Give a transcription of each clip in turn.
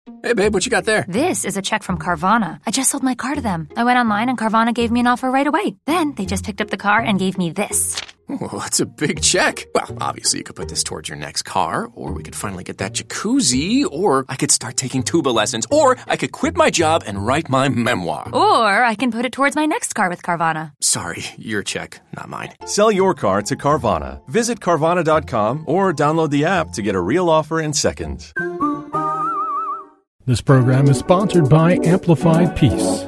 Hey, babe, what you got there? This is a check from Carvana. I just sold my car to them. I went online and Carvana gave me an offer right away. Then they just picked up the car and gave me this. Well, that's a big check. Well, obviously you could put this towards your next car, or we could finally get that jacuzzi, or I could start taking tuba lessons, or I could quit my job and write my memoir. Or I can put it towards my next car with Carvana. Sorry, your check, not mine. Sell your car to Carvana. Visit Carvana.com or download the app to get a real offer in seconds. This program is sponsored by Amplified Peace.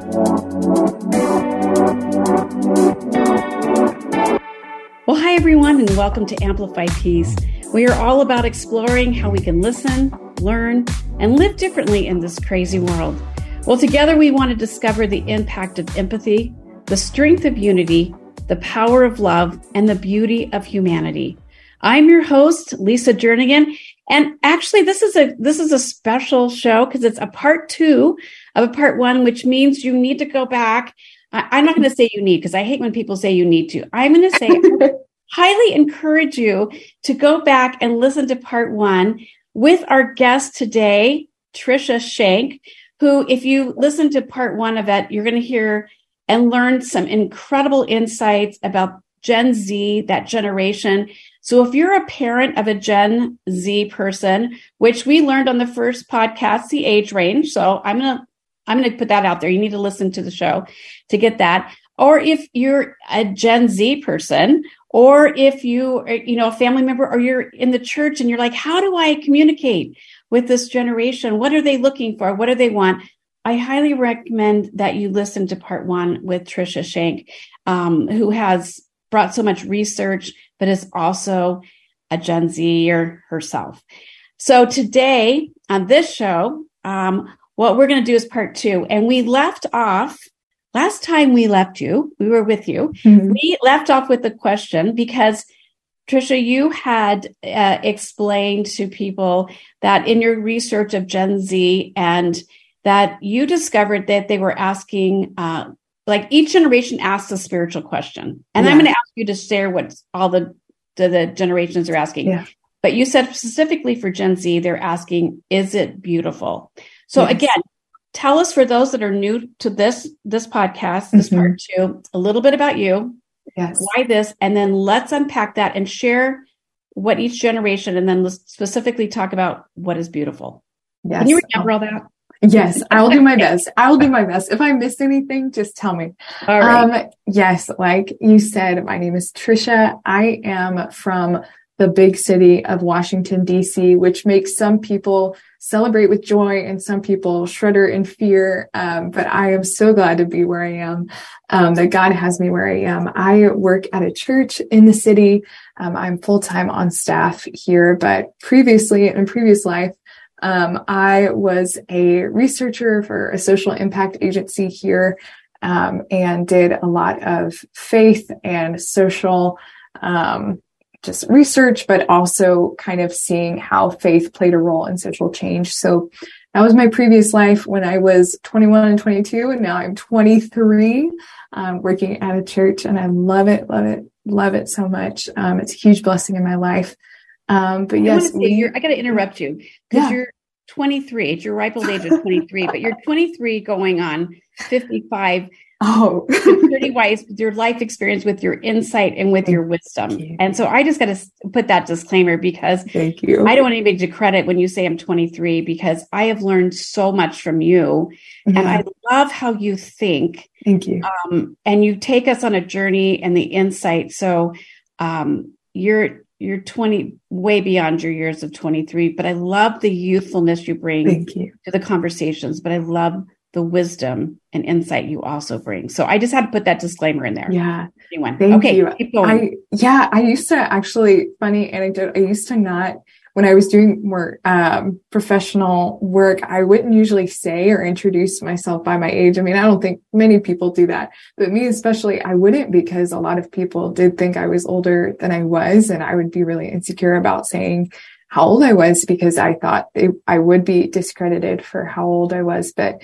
Well, hi, everyone, and welcome to Amplified Peace. We are all about exploring how we can listen, learn, and live differently in this crazy world. Well, together we want to discover the impact of empathy, the strength of unity, the power of love, and the beauty of humanity. I'm your host, Lisa Jernigan, and actually this is a special show because it's a part 2 of a part 1, which means you need to go back. I'm not going to say you need, because I hate when people say you need to. I'm going to say I highly encourage you to go back and listen to part 1 with our guest today, Tricia Schenk, who, if you listen to part 1 of it, you're going to hear and learn some incredible insights about Gen Z, that generation. So if you're a parent of a Gen Z person, which we learned on the first podcast, the age range. So I'm going to put that out there. You need to listen to the show to get that. Or if you're a Gen Z person, or if you are, a family member, or you're in the church and you're like, how do I communicate with this generation? What are they looking for? What do they want? I highly recommend that you listen to part 1 with Tricia Schenk, who has brought so much research, but is also a Gen Zer herself. So today on this show, what we're going to do is part 2. And we left off, last time we were with you. Mm-hmm. We left off with the question because, Tricia, you had explained to people that in your research of Gen Z, and that you discovered that they were asking, like each generation asks a spiritual question. And I'm going to ask you to share what all the generations are asking. Yeah. But you said specifically for Gen Z, they're asking, is it beautiful? So again, tell us, for those that are new to this podcast, this part 2, a little bit about you, why this, and then let's unpack that and share what each generation, and then let's specifically talk about what is beautiful. Yes. Can you remember all that? Yes, I will do my best. If I missed anything, just tell me. All right. Yes, like you said, my name is Tricia. I am from the big city of Washington, D.C., which makes some people celebrate with joy and some people shudder in fear. But I am so glad to be where I am, that God has me where I am. I work at a church in the city. I'm full-time on staff here, but previously, in a previous life, I was a researcher for a social impact agency here, and did a lot of faith and social, just research, but also kind of seeing how faith played a role in social change. So that was my previous life when I was 21 and 22, and now I'm 23, working at a church, and I love it so much. It's a huge blessing in my life. But yes, I got to interrupt you because you're 23. It's your ripe old age of 23, but you're 23 going on 55. Oh, pretty wise with your life experience, with your insight, and with your wisdom. And so I just got to put that disclaimer, because thank you. I don't want anybody to credit when you say I'm 23, because I have learned so much from you, and I love how you think. Thank you. And you take us on a journey and the insight. So you're 20, way beyond your years of 23, but I love the youthfulness you bring to the conversations, but I love the wisdom and insight you also bring. So I just had to put that disclaimer in there. Yeah. Thank you. Keep going. I used to actually, funny anecdote, I used to not, when I was doing more professional work, I wouldn't usually say or introduce myself by my age. I mean, I don't think many people do that, but me especially, I wouldn't, because a lot of people did think I was older than I was. And I would be really insecure about saying how old I was, because I thought I would be discredited for how old I was. But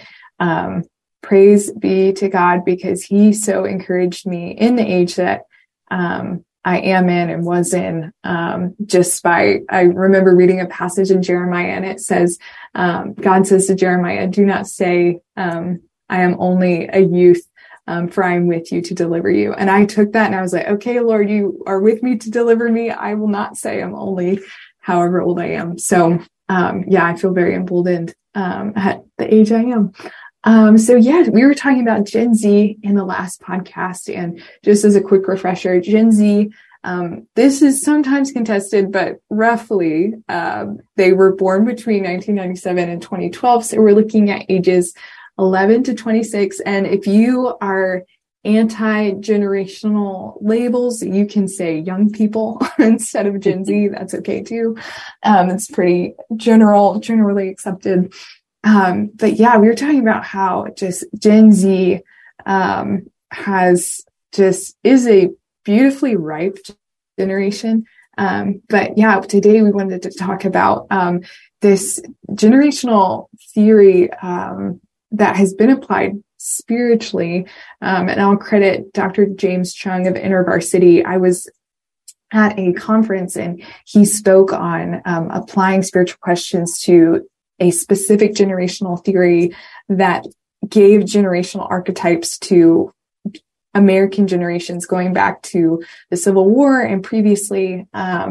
praise be to God, because he so encouraged me in the age that I am in and was in, I remember reading a passage in Jeremiah, and it says, God says to Jeremiah, do not say, I am only a youth, for I am with you to deliver you. And I took that and I was like, okay, Lord, you are with me to deliver me. I will not say I'm only however old I am. So, I feel very emboldened, at the age I am. We were talking about Gen Z in the last podcast, and just as a quick refresher, Gen Z, this is sometimes contested, but roughly, they were born between 1997 and 2012. So we're looking at ages 11 to 26. And if you are anti-generational labels, you can say young people instead of Gen Z. That's okay too. It's pretty generally accepted. We were talking about how just Gen Z, is a beautifully ripe generation. Today we wanted to talk about, this generational theory, that has been applied spiritually. And I'll credit Dr. James Chung of InterVarsity. I was at a conference and he spoke on, applying spiritual questions to a specific generational theory that gave generational archetypes to American generations going back to the Civil War and previously.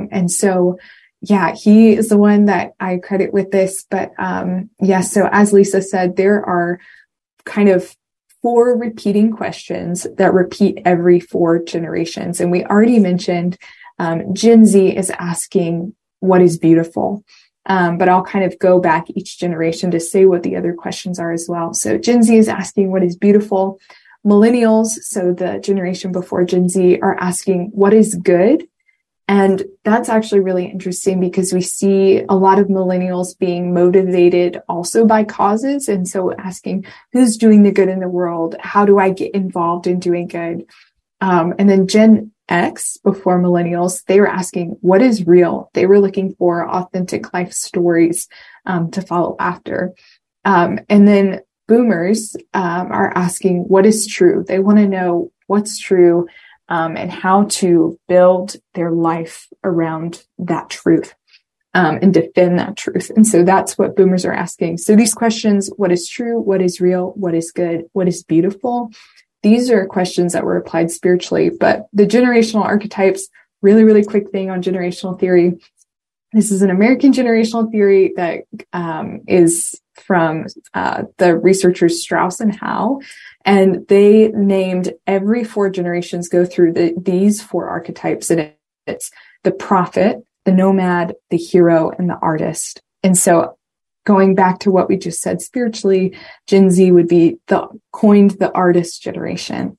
He is the one that I credit with this. But so as Lisa said, there are kind of 4 repeating questions that repeat every 4 generations. And we already mentioned Gen Z is asking, what is beautiful? But I'll kind of go back each generation to say what the other questions are as well. So Gen Z is asking, what is beautiful? Millennials, so the generation before Gen Z, are asking, what is good? And that's actually really interesting because we see a lot of millennials being motivated also by causes. And so asking, who's doing the good in the world? How do I get involved in doing good? And then Gen X, before millennials, they were asking, what is real? They were looking for authentic life stories to follow after. And then boomers are asking, what is true? They want to know what's true and how to build their life around that truth and defend that truth. And so that's what boomers are asking. So these questions, what is true? What is real? What is good? What is beautiful? These are questions that were applied spiritually, but the generational archetypes, really, really quick thing on generational theory. This is an American generational theory that is from the researchers Strauss and Howe, and they named every 4 generations go through these 4 archetypes, and it's the prophet, the nomad, the hero, and the artist. And so going back to what we just said spiritually, Gen Z would be coined the artist generation.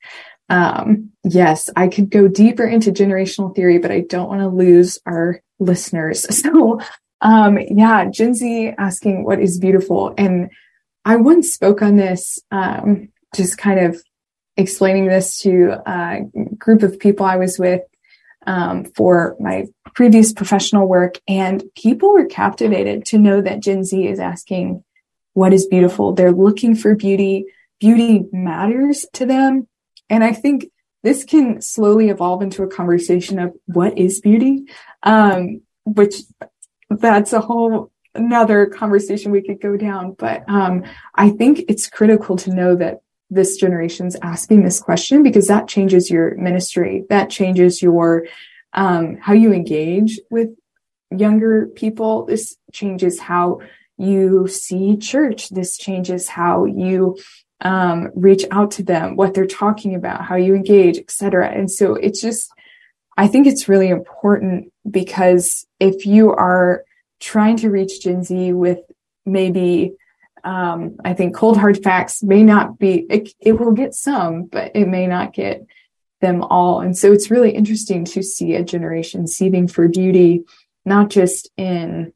Yes, I could go deeper into generational theory, but I don't want to lose our listeners. So, Gen Z asking what is beautiful. And I once spoke on this, just kind of explaining this to a group of people I was with, for my previous professional work, and people were captivated to know that Gen Z is asking what is beautiful. They're looking for beauty. Beauty matters to them. And I think this can slowly evolve into a conversation of what is beauty, which that's a whole another conversation we could go down. But I think it's critical to know that this generation's asking this question, because that changes your ministry. That changes your how you engage with younger people. This changes how you see church. This changes how you reach out to them, what they're talking about, how you engage, etc. And so it's just, I think it's really important, because if you are trying to reach Gen Z with maybe, I think cold hard facts may not be, it will get some, but it may not get them all. And so it's really interesting to see a generation seething for beauty, not just in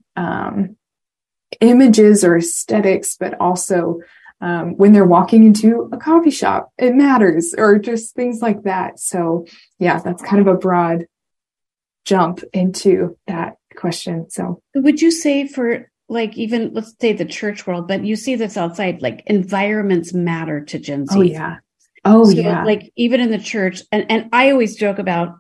images or aesthetics, but also when they're walking into a coffee shop, it matters, or just things like that. So yeah, that's kind of a broad jump into that question. So would you say for like, even let's say the church world, but you see this outside, like environments matter to Gen Z. Oh yeah. Oh so, yeah. Like even in the church, and I always joke about,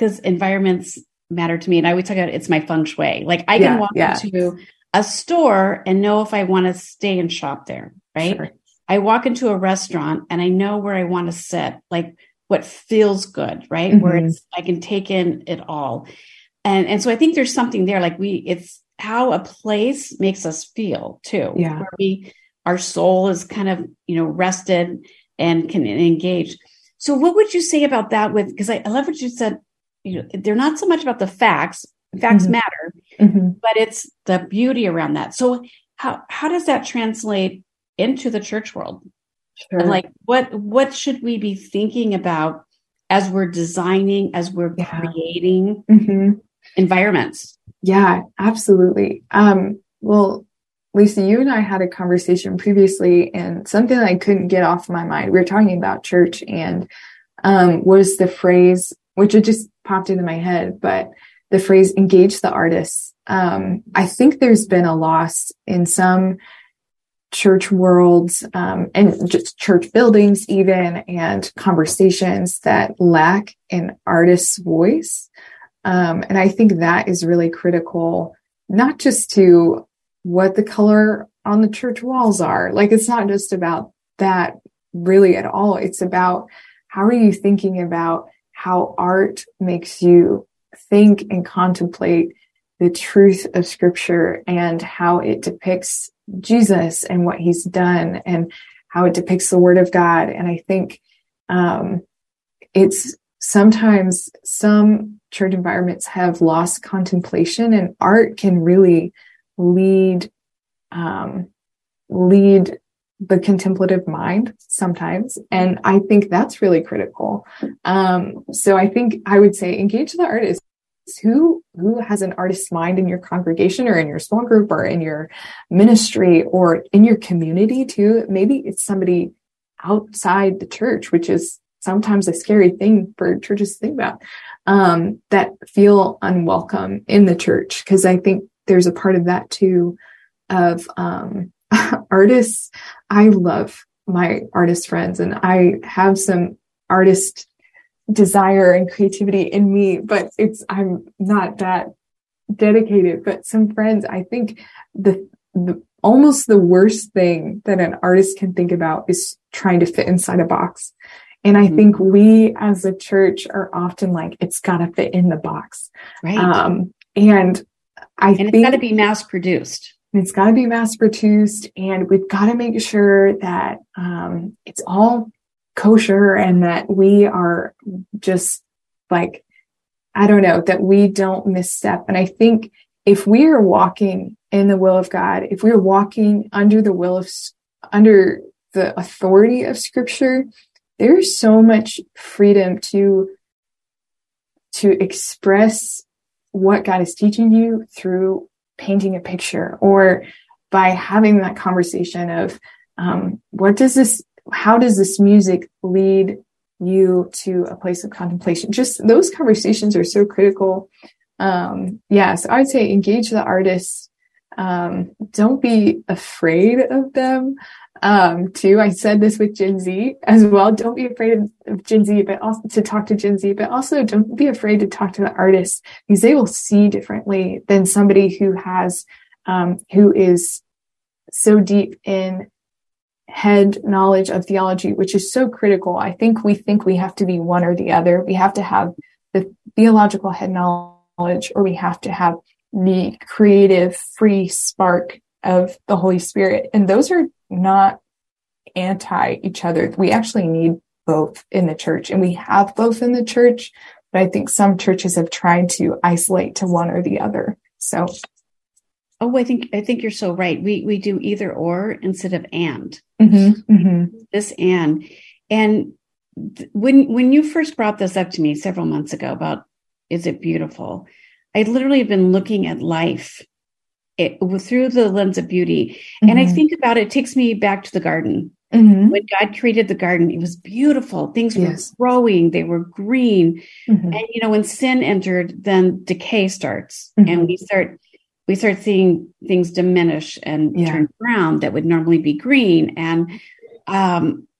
because environments matter to me. And I always talk about it's my feng shui. Like I can walk into a store and know if I want to stay and shop there, right? Sure. I walk into a restaurant and I know where I want to sit, like what feels good, right? Where I can take in it all. And so I think there's something there, like it's how a place makes us feel too. Yeah. Where our soul is kind of, rested and can engage. So what would you say about that because I love what you said, they're not so much about the facts. Facts matter, but it's the beauty around that. So how does that translate into the church world? Sure. And like, what should we be thinking about as we're designing, as we're creating environments? Yeah, absolutely. Well, Lisa, you and I had a conversation previously, and something that I couldn't get off my mind. We were talking about church, and was the phrase, which it just popped into my head, but the phrase "engage the artists." I think there's been a loss in some church worlds and just church buildings even, and conversations that lack an artist's voice. And I think that is really critical, not just to what the color on the church walls are. Like, it's not just about that really at all. It's about how are you thinking about how art makes you think and contemplate the truth of Scripture and how it depicts Jesus and what he's done and how it depicts the Word of God. And I think it's sometimes some church environments have lost contemplation, and art can really lead the contemplative mind sometimes. And I think that's really critical. So I think I would say engage the artist. Who has an artist's mind in your congregation or in your small group or in your ministry or in your community too. Maybe it's somebody outside the church, which is sometimes a scary thing for churches to think about, that feel unwelcome in the church. Because I think there's a part of that too of artists. I love my artist friends, and I have some artist desire and creativity in me, but I'm not that dedicated. But some friends, I think the almost the worst thing that an artist can think about is trying to fit inside a box. And I think we as a church are often like, it's got to fit in the box. Right. And it's got to be mass produced. It's got to be mass produced. And we've got to make sure that it's all kosher and that we are just like, I don't know, that we don't misstep. And I think if we are walking in the will of God, if we're walking under the authority of Scripture, there's so much freedom to express what God is teaching you through painting a picture, or by having that conversation of how does this music lead you to a place of contemplation? Just those conversations are so critical. So I would say engage the artists. Don't be afraid of them. Too. I said this with Gen Z as well. Don't be afraid of Gen Z, but also to talk to Gen Z, but also don't be afraid to talk to the artists, because they will see differently than somebody who is so deep in head knowledge of theology, which is so critical. I think we have to be one or the other. We have to have the theological head knowledge, or we have to have the creative, free spark of the Holy Spirit. And those are not anti each other. We actually need both in the church, and we have both in the church, but I think some churches have tried to isolate to one or the other. So. Oh, I think you're so right. We do either or instead of and. This and when you first brought this up to me several months ago about, is it beautiful? I literally have been looking at life through the lens of beauty. And I think about it takes me back to the garden. When God created the garden, it was beautiful. Things were growing. They were green. And, when sin entered, then decay starts. And we start seeing things diminish and turn brown that would normally be green. And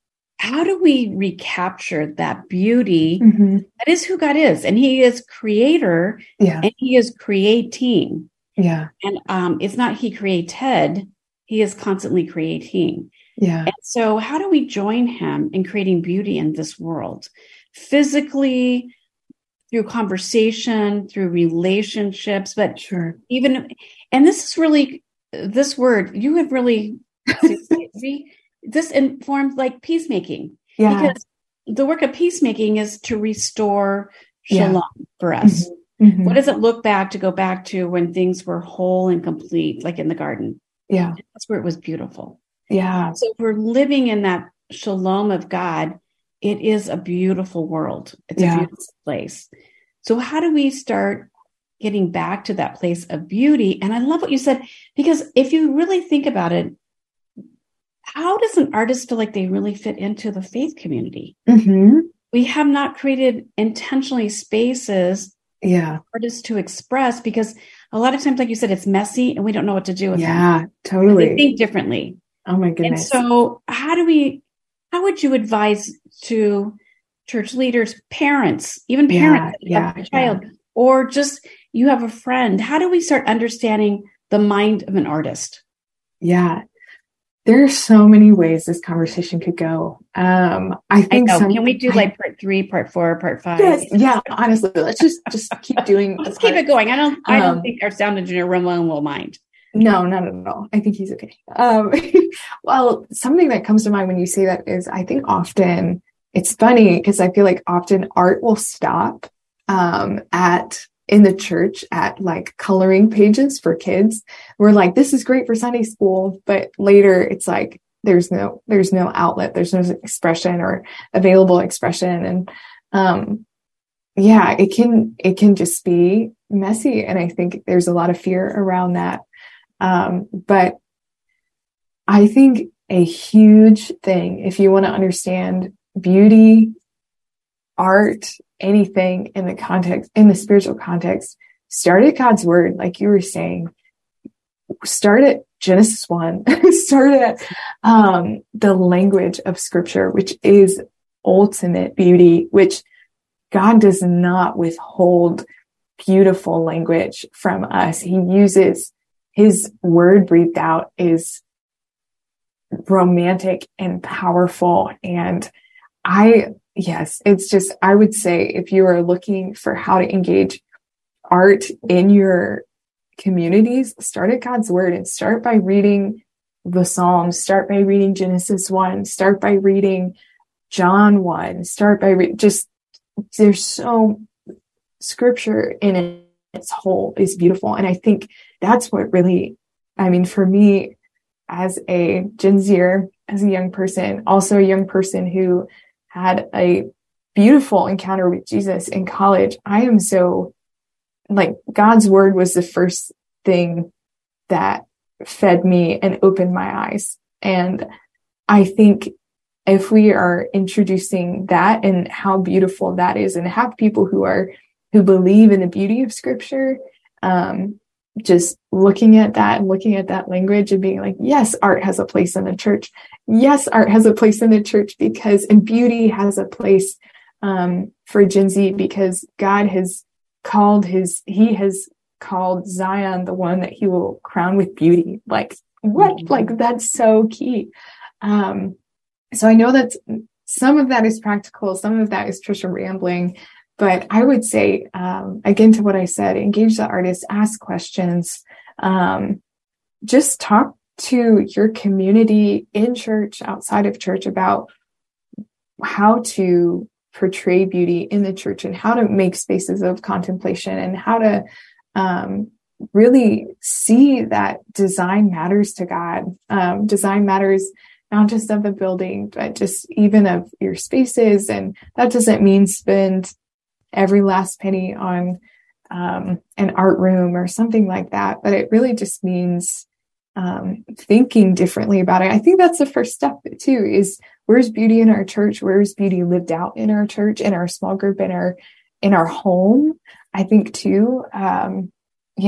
how do we recapture that beauty? Mm-hmm. That is who God is. And he is creator and he is creating. Yeah. And it's not he created, he is constantly creating. Yeah. And so how do we join him in creating beauty in this world? Physically, through conversation, through relationships, but even, and this is really, this word, you have really, this informed like peacemaking. Yeah. Because the work of peacemaking is to restore shalom for us. Mm-hmm. Mm-hmm. What does it look back to go back to when things were whole and complete, like in the garden? Yeah. That's where it was beautiful. Yeah. So if we're living in that shalom of God, it is a beautiful world. It's a beautiful place. So how do we start getting back to that place of beauty? And I love what you said, because if you really think about it, how does an artist feel like they really fit into the faith community? Mm-hmm. We have not created intentionally spaces for artists to express, because a lot of times, like you said, it's messy and we don't know what to do with them. Yeah, totally. They think differently. Oh my goodness. And so how would you advise to church leaders, parents, even parents of a child, or just you have a friend? How do we start understanding the mind of an artist? Yeah. There are so many ways this conversation could go. I think can we do like part 3, part 4, part 5? Yes, yeah, honestly, let's just keep doing let's keep it going. I don't think our sound engineer Ramon will mind. No, not at all. I think he's okay. Well, something that comes to mind when you say that is, I think often it's funny because I feel like often art will stop in the church at like coloring pages for kids. We're like, this is great for Sunday school, but later it's like there's no outlet, there's no expression or available expression, and it can just be messy, and I think there's a lot of fear around that. But I think a huge thing, if you want to understand beauty, art, anything in the spiritual context, start at God's word. Like you were saying, start at Genesis 1, start at, the language of scripture, which is ultimate beauty, which God does not withhold beautiful language from us. He uses his word breathed out is romantic and powerful. And I would say if you are looking for how to engage art in your communities, start at God's word and start by reading the Psalms, start by reading Genesis 1, start by reading John 1, start by there's so scripture in its whole is beautiful. And I think that's what really, for me as a Gen Zer, as a young person, also a young person who had a beautiful encounter with Jesus in college, I am so like God's word was the first thing that fed me and opened my eyes. And I think if we are introducing that and how beautiful that is, and have people who believe in the beauty of scripture, just looking at that language and being like, yes, art has a place in the church. Yes, art has a place in the church and beauty has a place, for Gen Z, because God has called Zion the one that he will crown with beauty. Like what? Like that's so key. So I know that some of that is practical. Some of that is Trisha rambling, but I would say, again, to what I said, engage the artist, ask questions, just talk to your community in church, outside of church, about how to portray beauty in the church and how to make spaces of contemplation and how to really see that design matters to God. Design matters not just of the building, but just even of your spaces. And that doesn't mean spend every last penny on an art room or something like that, but it really just means thinking differently about it. I think that's the first step too, is where's beauty in our church? Where's beauty lived out in our church, in our small group, in our home? I think too,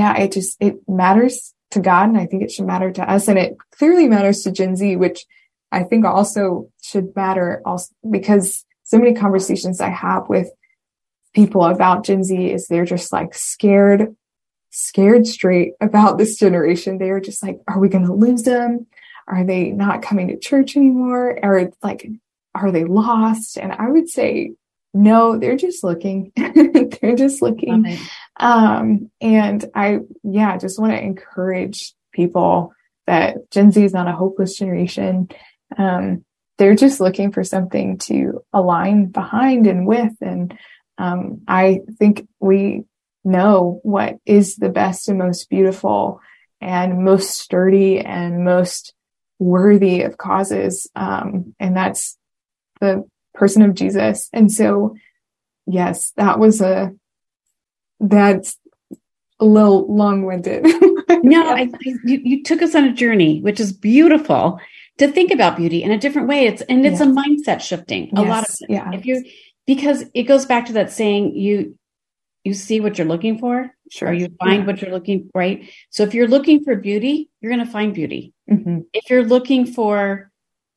it matters to God, and I think it should matter to us, and it clearly matters to Gen Z, which I think also should matter also because so many conversations I have with people about Gen Z is they're just like scared straight about this generation. They're just like, are we going to lose them? Are they not coming to church anymore? Or like, are they lost? And I would say, no, they're just looking. They're just looking. Okay. And I just want to encourage people that Gen Z is not a hopeless generation. They're just looking for something to align behind and with. And I think we know what is the best and most beautiful and most sturdy and most worthy of causes. And that's the person of Jesus. And so, yes, that's a little long-winded. No, you took us on a journey, which is beautiful, to think about beauty in a different way. It's a mindset shifting. A lot of it. Yeah. Because it goes back to that saying, you see what you're looking for, Sure. or you find what you're looking for, right? So if you're looking for beauty, you're going to find beauty. Mm-hmm. If you're looking for,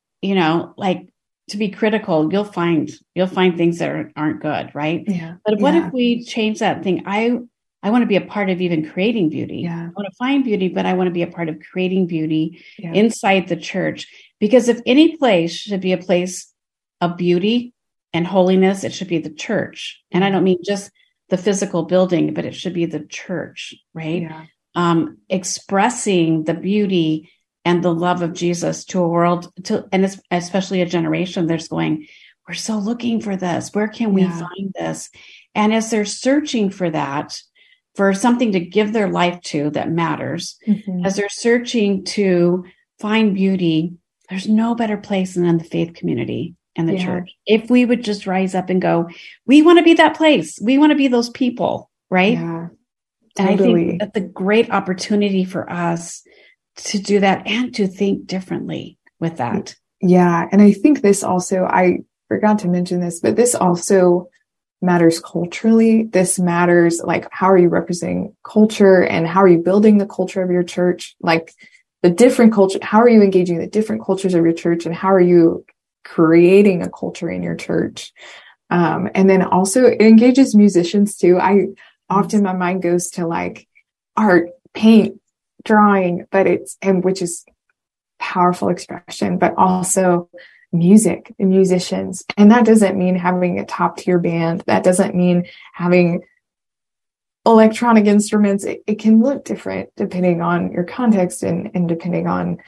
like to be critical, you'll find things that aren't good, right? Yeah. But what if we change that thing? I want to be a part of even creating beauty. Yeah. I want to find beauty, but I want to be a part of creating beauty Yeah. inside the church. Because if any place should be a place of beauty and holiness, it should be the church. And I don't mean just the physical building, but it should be the church, right? Yeah. Expressing the beauty and the love of Jesus to a world, and especially a generation that's going, we're so looking for this. Where can we find this? And as they're searching for that, for something to give their life to that matters, as they're searching to find beauty, there's no better place than in the faith community and the church. If we would just rise up and go, we want to be that place. We want to be those people, right? Yeah, and totally. I think that's a great opportunity for us to do that and to think differently with that. Yeah. And I think this also, I forgot to mention this, but this also matters culturally. This matters, like, how are you representing culture and how are you building the culture of your church? Like the different culture, how are you engaging the different cultures of your church, and how are you creating a culture in your church? And then also it engages musicians too. Often my mind goes to like art, paint, drawing, which is powerful expression, but also music and musicians. And that doesn't mean having a top tier band. That doesn't mean having electronic instruments. It can look different depending on your context and depending on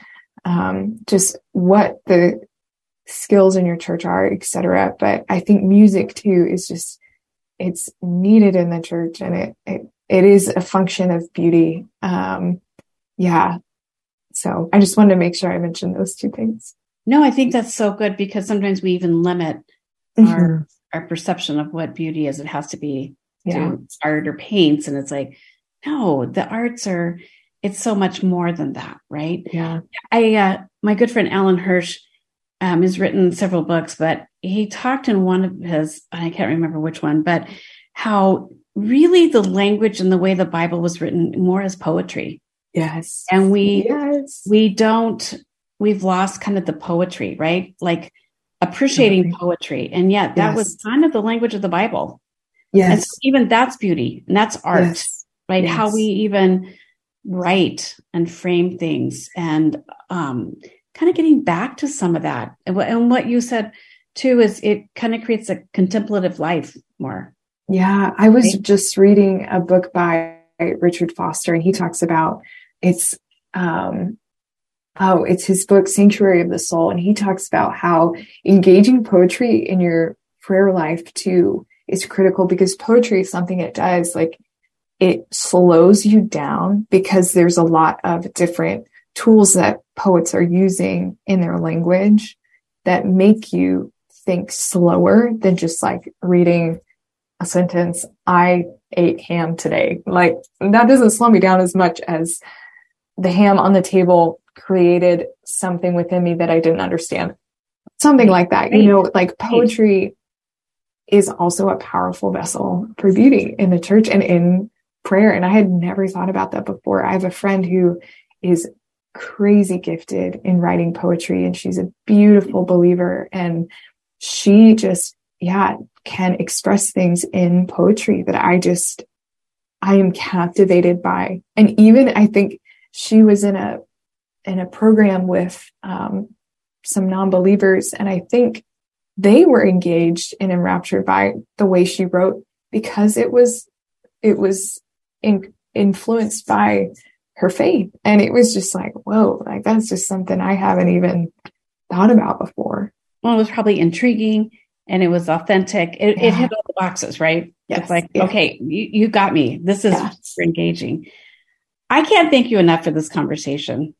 just what the skills in your church are, etc. But I think music too is just, it's needed in the church, and it is a function of beauty. So I just wanted to make sure I mentioned those two things. No, I think that's so good, because sometimes we even limit our perception of what beauty is. It has to be through art or paints. And it's like, no, the arts it's so much more than that, right? Yeah. My good friend, Alan Hirsch, has written several books, but he talked in one of his, I can't remember which one, but how really the language and the way the Bible was written more as poetry. Yes. And we've lost kind of the poetry, right? Like appreciating poetry. And yet that was kind of the language of the Bible. Yes. And so even that's beauty, and that's art, right? Yes. How we even write and frame things, and kind of getting back to some of that. And what you said too is it kind of creates a contemplative life more. Yeah. I was just reading a book by Richard Foster, and he talks about it's his book, Sanctuary of the Soul. And he talks about how engaging poetry in your prayer life too is critical, because poetry is something it does, like, it slows you down, because there's a lot of different tools that poets are using in their language that make you think slower than just like reading a sentence, I ate ham today. Like, that doesn't slow me down as much as the ham on the table created something within me that I didn't understand. Something like that, like poetry is also a powerful vessel for beauty in the church and in prayer. And I had never thought about that before. I have a friend who is crazy gifted in writing poetry, and she's a beautiful believer. And she just, can express things in poetry that I am captivated by. And even I think she was in a program with some non-believers, and I think they were engaged and enraptured by the way she wrote, because it was influenced by her faith. And it was just like, whoa, like that's just something I haven't even thought about before. Well, it was probably intriguing and it was authentic. It hit all the boxes, right? Yes. It's like, okay, you got me. This is super engaging. I can't thank you enough for this conversation.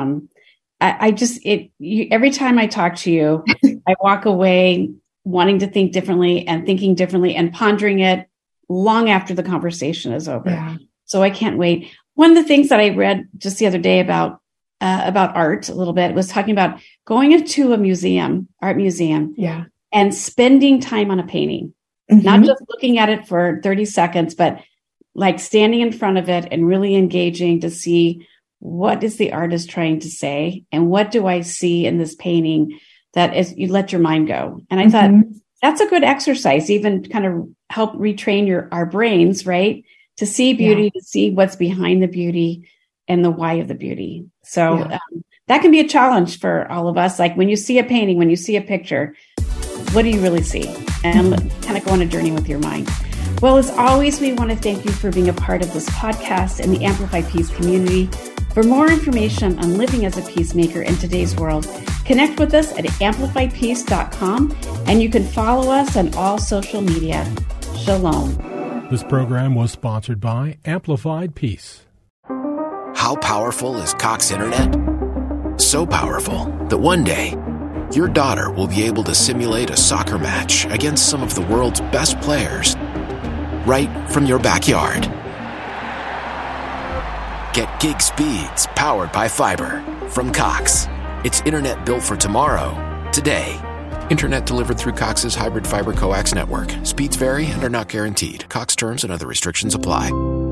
Every time I talk to you, I walk away wanting to think differently and thinking differently and pondering it long after the conversation is over. Yeah. So I can't wait. One of the things that I read just the other day about art a little bit was talking about going into a museum, art museum, and spending time on a painting, not just looking at it for 30 seconds, but like standing in front of it and really engaging to see what is the artist trying to say and what do I see in this painting that is, you let your mind go. And I thought that's a good exercise, even kind of help retrain our brains, right? To see beauty, to see what's behind the beauty and the why of the beauty. So that can be a challenge for all of us. Like when you see a painting, when you see a picture, what do you really see? And kind of go on a journey with your mind. Well, as always, we want to thank you for being a part of this podcast and the Amplify Peace community. For more information on living as a peacemaker in today's world, connect with us at amplifypeace.com, and you can follow us on all social media. Shalom. This program was sponsored by Amplified Peace. How powerful is Cox Internet? So powerful that one day, your daughter will be able to simulate a soccer match against some of the world's best players right from your backyard. Get gig speeds powered by fiber from Cox. It's internet built for tomorrow, today. Internet delivered through Cox's hybrid fiber coax network. Speeds vary and are not guaranteed. Cox terms and other restrictions apply.